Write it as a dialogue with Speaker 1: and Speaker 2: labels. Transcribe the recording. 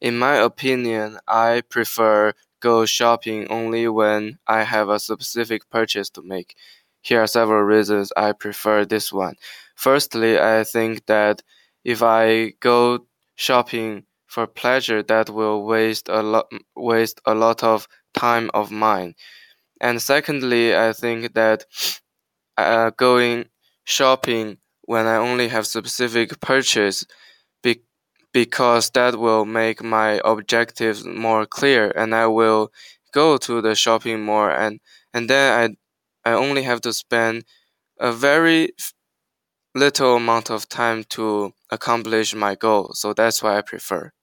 Speaker 1: In my opinion, I prefer go shopping only when I have a specific purchase to make. Here are several reasons I prefer this one. Firstly, I think that if I go shopping for pleasure, that will waste a lot of time of mine. And secondly, I think that going shopping when I only have specific purchase be because that will make my objectives more clear and I will go to the shopping mall and then I only have to spend a very little amount of time to accomplish my goal. So that's why I prefer.